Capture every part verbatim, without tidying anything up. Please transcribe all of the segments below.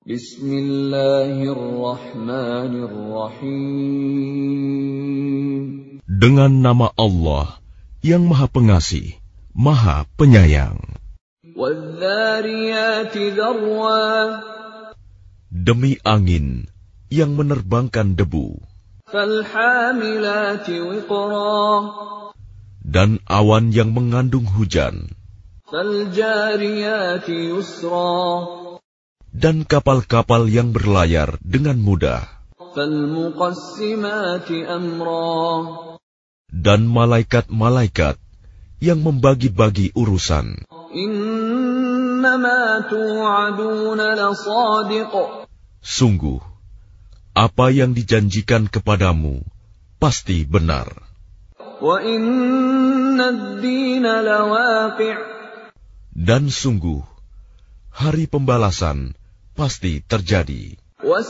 Bismillahirrahmanirrahim. Dengan nama Allah yang Maha Pengasih, Maha Penyayang. Wadh-dhariyati dharwa. Demi angin yang menerbangkan debu. Falhamilati wiqra. Dan awan yang mengandung hujan. Faljariyati yusra. Dan kapal-kapal yang berlayar dengan mudah. Falmuqassimati amra. Dan malaikat-malaikat yang membagi-bagi urusan. Innama tu'aduna lasadiq. Sungguh, apa yang dijanjikan kepadamu pasti benar. Wa inna ad-dina lawaqi'. Dan sungguh, hari pembalasan pasti terjadi.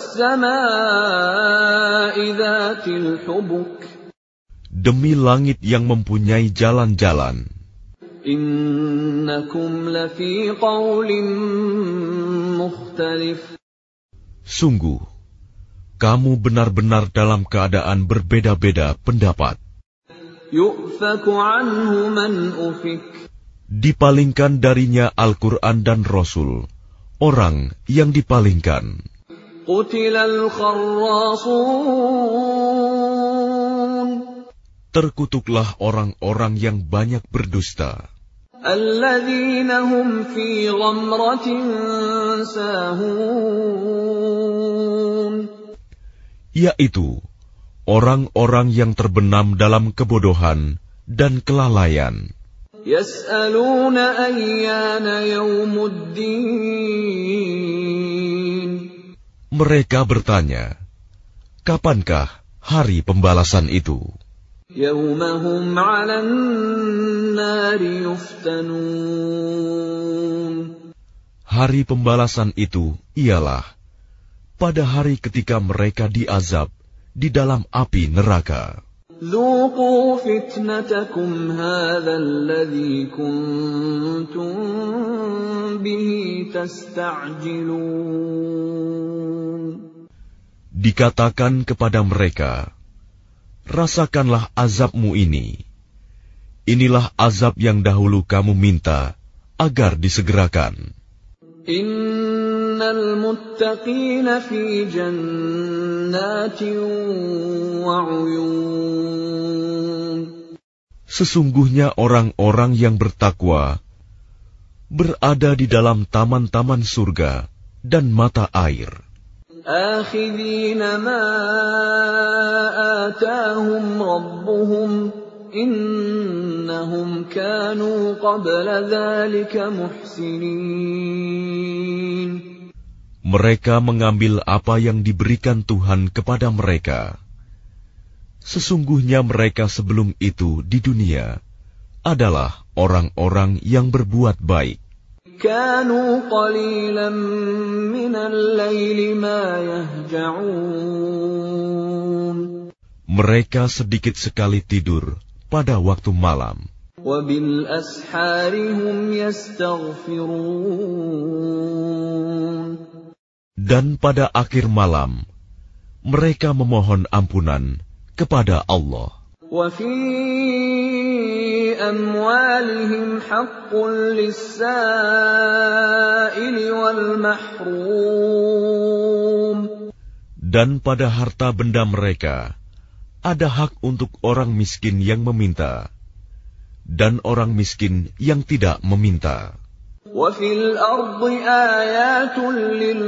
Was-samaa'i dzatil hubuk. Demi langit yang mempunyai jalan-jalan. Innakum lafi qaulin mukhtalif. Sungguh, kamu benar-benar dalam keadaan berbeda-beda pendapat. Yu'faku anhu man ufik. Dipalingkan darinya Al-Quran dan Rasul, orang yang dipalingkan. Qutilal kharrasun. Terkutuklah orang-orang yang banyak berdusta. Alladzina hum fi ghamratin sahun. Yaitu orang-orang yang terbenam dalam kebodohan dan kelalaian. Yas'aluna ayyana yaumuddin. Mereka bertanya, kapankah hari pembalasan itu? Yaumahum 'alan nari yuftanun. Hari pembalasan itu ialah pada hari ketika mereka diazab di dalam api neraka. Dzuqu fitnatakum hadzal ladzi kuntum bihi tasta'jilun. Dikatakan kepada mereka, rasakanlah azabmu ini. Inilah azab yang dahulu kamu minta agar disegerakan. Innal muttaqina fi jannatin wa 'uyun. Sesungguhnya orang-orang yang bertakwa berada di dalam taman-taman surga dan mata air. Akhidhina ma atahum rabbuhum innahum kanu qabla dhalika muhsinin. Mereka mengambil apa yang diberikan Tuhan kepada mereka. Sesungguhnya mereka sebelum itu di dunia adalah orang-orang yang berbuat baik. Kanu qalilan minal laili ma yahja'un. Mereka sedikit sekali tidur pada waktu malam. Wa bil ashari hum yastaghfirun. Dan pada akhir malam mereka memohon ampunan kepada Allah. Wa fi amwalihim haqqun lis-sa'ili wal mahrum. Dan pada harta benda mereka ada hak untuk orang miskin yang meminta dan orang miskin yang tidak meminta. Wa fil ardi ayatun lil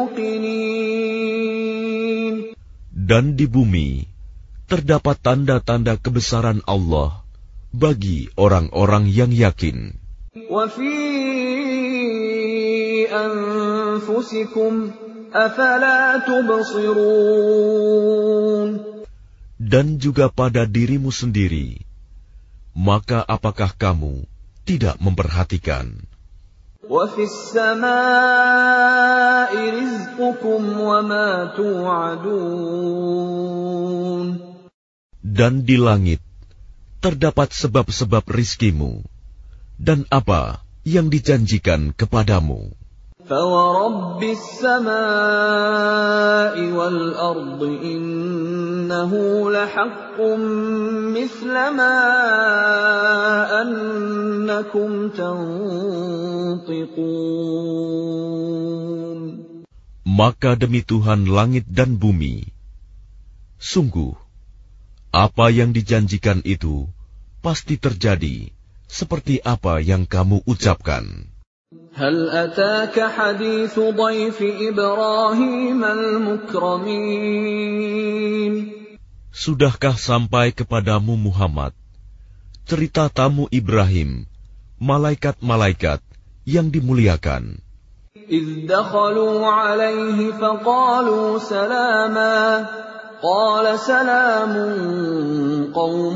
muqinin. Dan di bumi terdapat tanda-tanda kebesaran Allah bagi orang-orang yang yakin. Wa fi anfusikum afala tubsirun. Dan juga pada dirimu sendiri, maka apakah kamu tidak memperhatikan? Wa fis samaa'i rizqukum wa ma tu'adun. Dan di langit terdapat sebab-sebab rizkimu dan apa yang dijanjikan kepadamu. فَوَرَبِّ السَّمَاءِ وَالْأَرْضِ إِنَّهُ لَحَقٌّ مِثْلَ مَا أَنَّكُمْ تَنطِقُونَ. Maka demi Tuhan langit dan bumi, sungguh, apa yang dijanjikan itu pasti terjadi seperti apa yang kamu ucapkan. هل أتاك حديث ضيف إبراهيم المكرمين. Sudahkah sampai kepadamu Muhammad cerita tamu Ibrahim, malaikat-malaikat yang dimuliakan? إذ دخلوا عليه فقالوا سلاما قال سلام قوم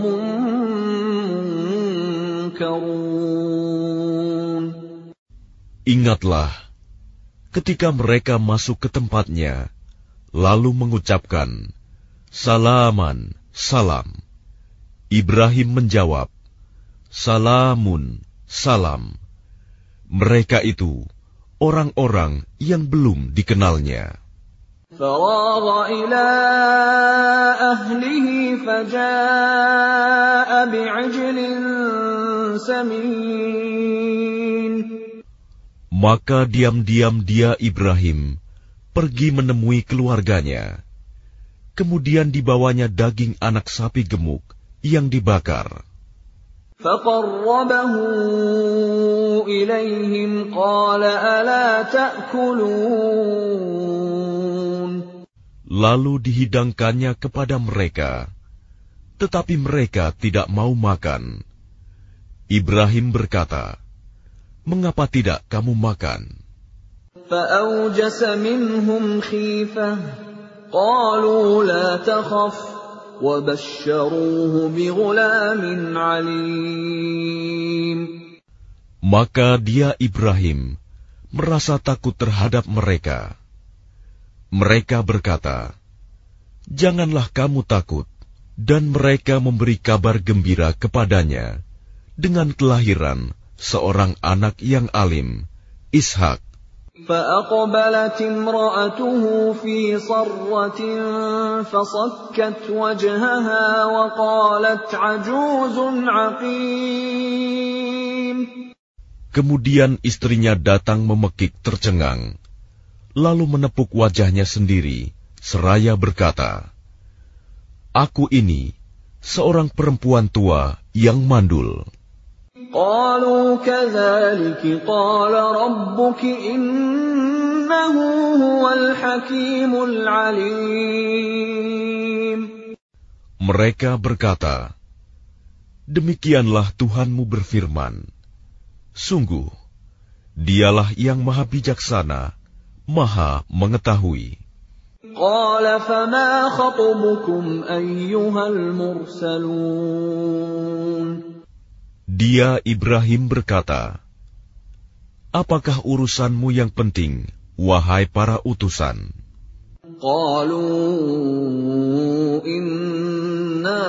منكرون. Ingatlah, ketika mereka masuk ke tempatnya, lalu mengucapkan, Salaman, salam. Ibrahim menjawab, Salamun, salam. Mereka itu orang-orang yang belum dikenalnya. فراغ إلى أهله فجاء بعجل سمين. Maka diam-diam dia Ibrahim pergi menemui keluarganya. Kemudian dibawanya daging anak sapi gemuk yang dibakar. فَقَرَّبَهُ إِلَيْهِمْ قَالَ أَلَا تَأْكُلُونَ. Lalu dihidangkannya kepada mereka, tetapi mereka tidak mau makan. Ibrahim berkata, Mengapa tidak kamu makan? فَأَوْجَسَ مِنْهُمْ خِيفَةً قَالُوا لَا تَخَفْ وَبَشَّرُوهُ بِغُلَامٍ عَلِيمٍ. Maka dia Ibrahim merasa takut terhadap mereka. Mereka berkata, Janganlah kamu takut, dan mereka memberi kabar gembira kepadanya dengan kelahiran seorang anak yang alim, Ishak. فَأَقْبَلَتِ امْرَأَتُهُ فِي صَرَّةٍ فَصَكَّتْ وَجْهَهَا وَقَالَتْ عَجُوزٌ عَقِيمٌ. Kemudian istrinya datang memekik tercengang, lalu menepuk wajahnya sendiri, seraya berkata, Aku ini seorang perempuan tua yang mandul. قالوا كذلك قال ربك إنه هو الحكيم العليم. Mereka berkata, Demikianlah Tuhanmu berfirman, Sungguh, Dialah yang maha bijaksana, maha mengetahui. قال فما خطبكم أيها المرسلون. Dia Ibrahim berkata, Apakah urusanmu yang penting, wahai para utusan? قالوا إنا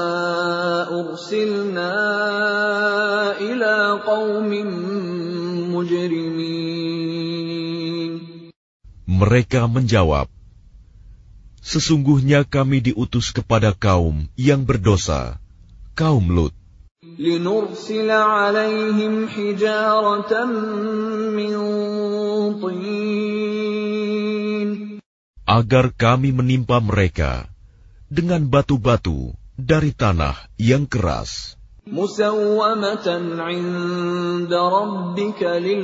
أرسلنا إلى قوم مجرمين. Mereka menjawab, Sesungguhnya kami diutus kepada kaum yang berdosa, kaum Lut. لنرسل عليهم حجارة من طين. Agar kami menimpa mereka dengan batu-batu dari tanah yang keras. مسومة عند ربك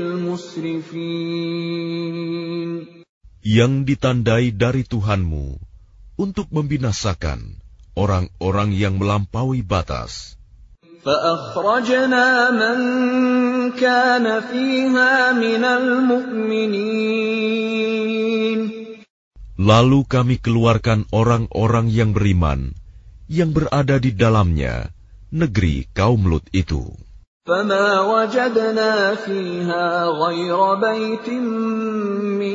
للمسرفين. Yang ditandai dari Tuhanmu untuk membinasakan orang-orang yang melampaui batas. فأخرجنا من كان فيها من المؤمنين. Lalu kami keluarkan orang-orang yang beriman yang berada di dalamnya, negeri kaum Lut itu. فما وجدنا فيها غير بيت من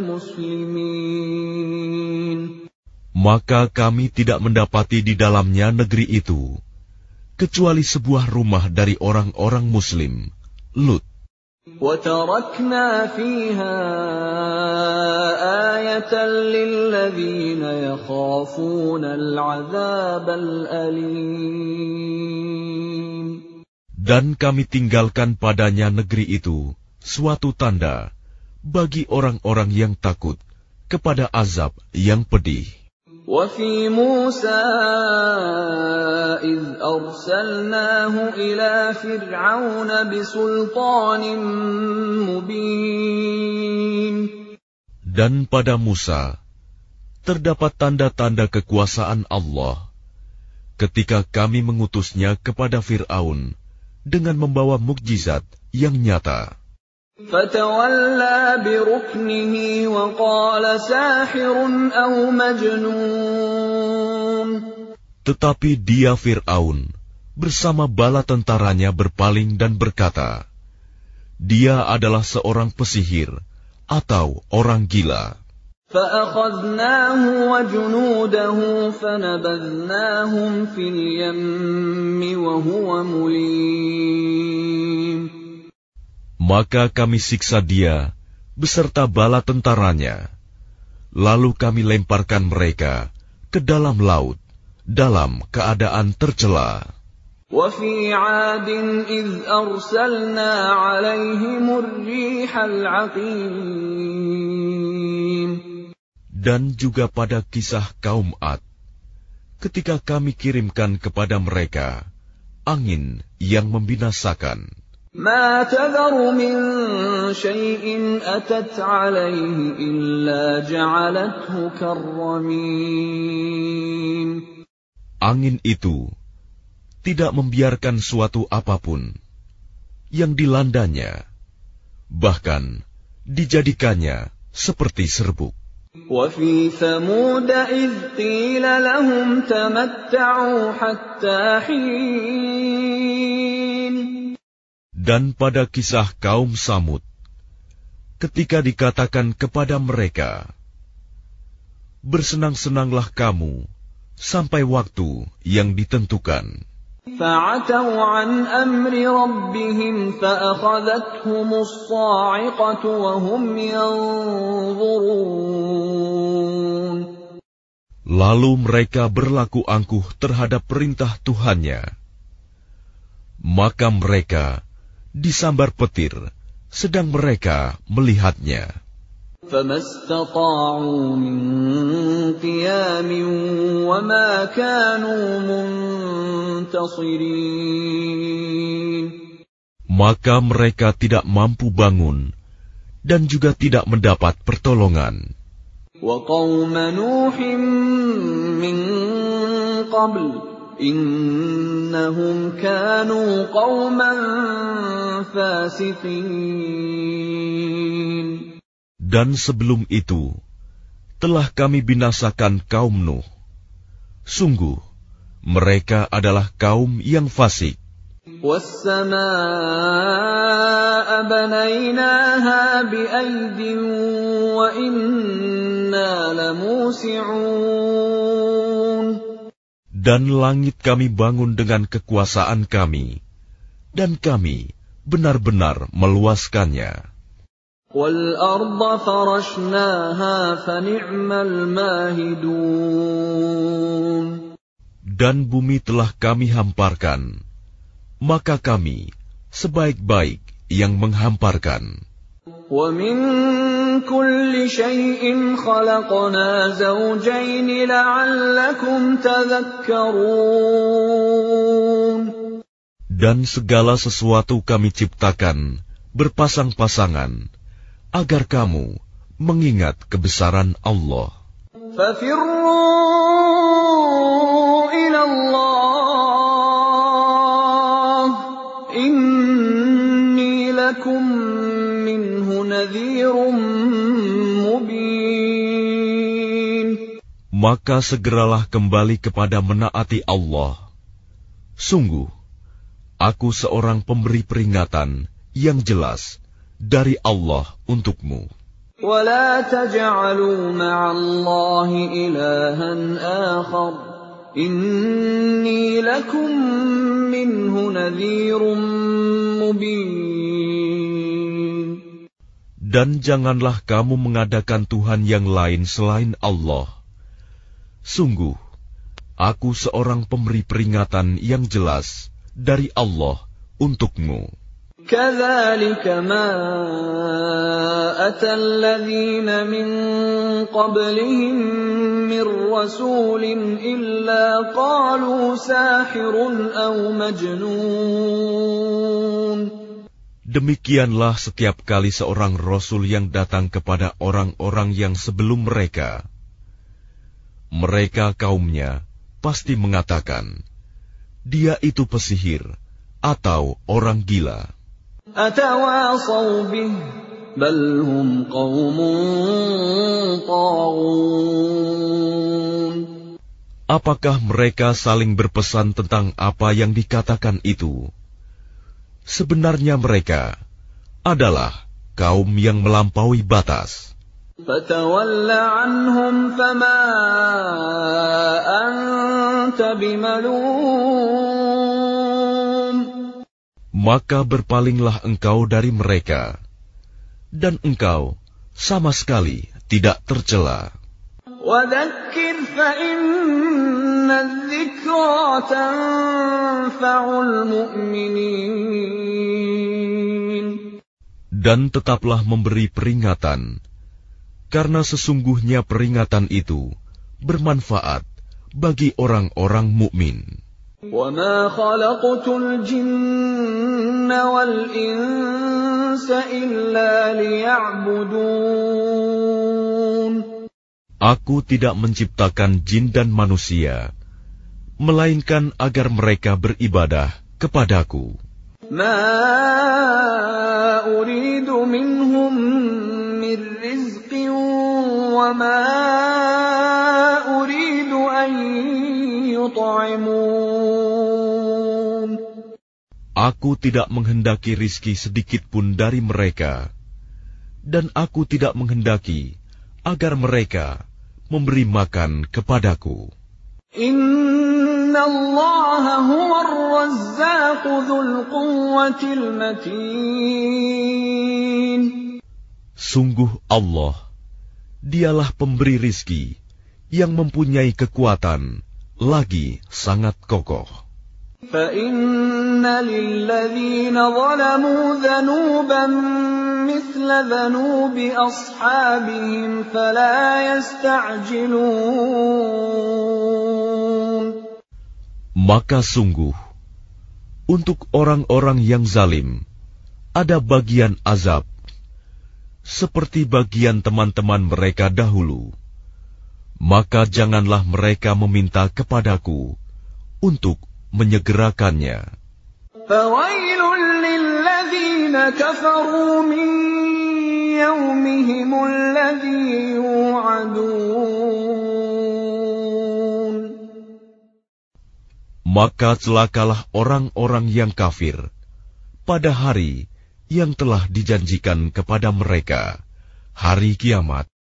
المسلمين. Maka kami tidak mendapati di dalamnya negeri itu kecuali sebuah rumah dari orang-orang Muslim, Lut. وَتَرَكْنَا فِيهَا آيَةً لِّلَّذِينَ يَخَافُونَ الْعَذَابَ الْأَلِيمَ. Dan kami tinggalkan padanya negeri itu suatu tanda bagi orang-orang yang takut kepada azab yang pedih. وَفِي مُوسَىٰ إِذْ أَرْسَلْنَاهُ إِلَىٰ فِرْعَوْنَ بِسُلْطَانٍ مُّبِينٍ. Dan pada Musa terdapat tanda-tanda kekuasaan Allah ketika kami mengutusnya kepada Fir'aun dengan membawa mukjizat yang nyata. فَتَوَلَّىٰ بِرُكْنِهِ وَقَالَ سَاحِرٌ أَوْ مَجْنُونٌ. Tetapi dia Fir'aun bersama bala tentaranya berpaling dan berkata, dia adalah seorang pesihir atau orang gila. فَأَخَذْنَاهُ وَجُنُودَهُ فَنَبَذْنَاهُمْ فِي الْيَمِّ وَهُوَ مُلِيمٌ. Maka kami siksa dia beserta bala tentaranya, lalu kami lemparkan mereka ke dalam laut dalam keadaan tercela. وَفِي عَادٍ إِذْ أَرْسَلْنَا عَلَيْهِمُ الرِّيحَ الْعَقِيمَ. Dan juga pada kisah kaum Ad, ketika kami kirimkan kepada mereka angin yang membinasakan. مَا تَذَرُ مِن شَيْءٍ أَتَتْ عَلَيْهِ إِلَّا جَعَلَتْهُ كَالرَّمِيمِ. Angin itu tidak membiarkan suatu apapun yang dilandanya, bahkan dijadikannya seperti serbuk. وَفِي ثَمُودَ إِذْ قِيلَ لَهُمْ تَمَتَّعُوا حَتَّىٰ حِينٍ. Dan pada kisah kaum Samud, ketika dikatakan kepada mereka, bersenang-senanglah kamu sampai waktu yang ditentukan. فَعَتَوْا عَنْ أَمْرِ رَبِّهِمْ فَأَخَذَتْهُمُ الصَّاعِقَةُ وَهُمْ يَنظُرُونَ. Lalu mereka berlaku angkuh terhadap perintah Tuhannya. Maka mereka disambar petir, sedang mereka melihatnya. فَمَا اسْتَطَاعُوا مِنْ قِيَامٍ وَمَا كَانُوا مُنْتَصِرِينَ. Maka mereka tidak mampu bangun dan juga tidak mendapat pertolongan. وَقَوْمَ نُوحٍ مِّن قَبْلُ إِنَّهُمْ كَانُوا قَوْمًا فَاسِقِينَ. Dan sebelum itu, telah kami binasakan kaum Nuh. Sungguh, mereka adalah kaum yang fasik. وَالسَّمَاءَ بَنَيْنَاهَا بِأَيْدٍ وَإِنَّا لَمُوسِعُونَ. Dan langit kami bangun dengan kekuasaan kami, dan kami benar-benar meluaskannya. وَالْأَرْضَ فَرَشْنَاهَا فَنِعْمَ الْمَاهِدُونَ. Dan bumi telah kami hamparkan, maka kami sebaik-baik yang menghamparkan. وَمِن كُلِّ شَيْءٍ خَلَقْنَا زَوْجَيْنِ لَعَلَّكُمْ تَذَكَّرُونَ. Dan segala sesuatu kami ciptakan berpasang-pasangan, agar kamu mengingat kebesaran Allah. فَفِرُّوا إِلَى اللَّهِ إِنِّي لَكُمْ مِنْهُ نَذِيرٌ مُبِينٌ. Maka segeralah kembali kepada menaati Allah. Sungguh, aku seorang pemberi peringatan yang jelas dari Allah untukmu. وَلَا تَجْعَلُوا مَعَ اللَّهِ إِلَٰهًا آخَرَ إِنِّي لَكُمْ مِنْهُ نَذِيرٌ مُبِينٌ. Dan janganlah kamu mengadakan Tuhan yang lain selain Allah. Sungguh, aku seorang pemberi peringatan yang jelas dari Allah untukmu. كَذَلِكَ مَا أَتَى الَّذِينَ مِن قَبْلِهِم مِّن رَّسُولٍ إِلَّا قَالُوا سَاحِرٌ أَوْ مَجْنُونٌ. Demikianlah setiap kali seorang rasul yang datang kepada orang-orang yang sebelum mereka. Mereka kaumnya pasti mengatakan, dia itu pesihir atau orang gila. أَتَوَاصَوْا بِهِ بَلْ هُمْ قَوْمٌ طَاغُونَ. Apakah mereka saling berpesan tentang apa yang dikatakan itu? Sebenarnya mereka adalah kaum yang melampaui batas. فَتَوَلَّ عَنْهُمْ فَمَا أَنْتَ بِمَلُومٍ. Maka berpalinglah engkau dari mereka, dan engkau sama sekali tidak tercela. وَذَكِّرْ فَإِنَّ الذِّكْرَى تَنفَعُ الْمُؤْمِنِينَ. Dan tetaplah memberi peringatan, karena sesungguhnya peringatan itu bermanfaat bagi orang-orang mukmin. وَمَا خَلَقْتُ الْجِنَّ وَالْإِنسَ إِلَّا لِيَعْبُدُونِ. Aku tidak menciptakan jin dan manusia, melainkan agar mereka beribadah kepadaku. مَا أُرِيدُ مِنْهُمْ مِنْ رِزْقٍ وَمَا أُرِيدُ أَنْ يُطْعِمُونِ. Aku tidak menghendaki rizki sedikit pun dari mereka, dan aku tidak menghendaki agar mereka memberi makan kepadaku. Inna Allah huwa ar-razzaq dzul quwwatil matin. Sungguh Allah, dialah pemberi rizki yang mempunyai kekuatan lagi sangat kokoh. فَإِنَّ لِلَّذِينَ ظَلَمُوا ذَنُوبًا مِثْلَ ذَنُوبِ أَصْحَابِهِمْ فَلَا يَسْتَعْجِلُونَ. Maka sungguh, untuk orang-orang yang zalim, ada bagian azab, seperti bagian teman-teman mereka dahulu. Maka janganlah mereka meminta kepadaku untuk menyegerakannya. فَوَيْلٌ لِلَّذِينَ كَفَرُوا مِنْ يَوْمِهِمُ الَّذِي يُوعَدُونَ. Maka celakalah orang-orang yang kafir pada hari yang telah dijanjikan kepada mereka, hari kiamat.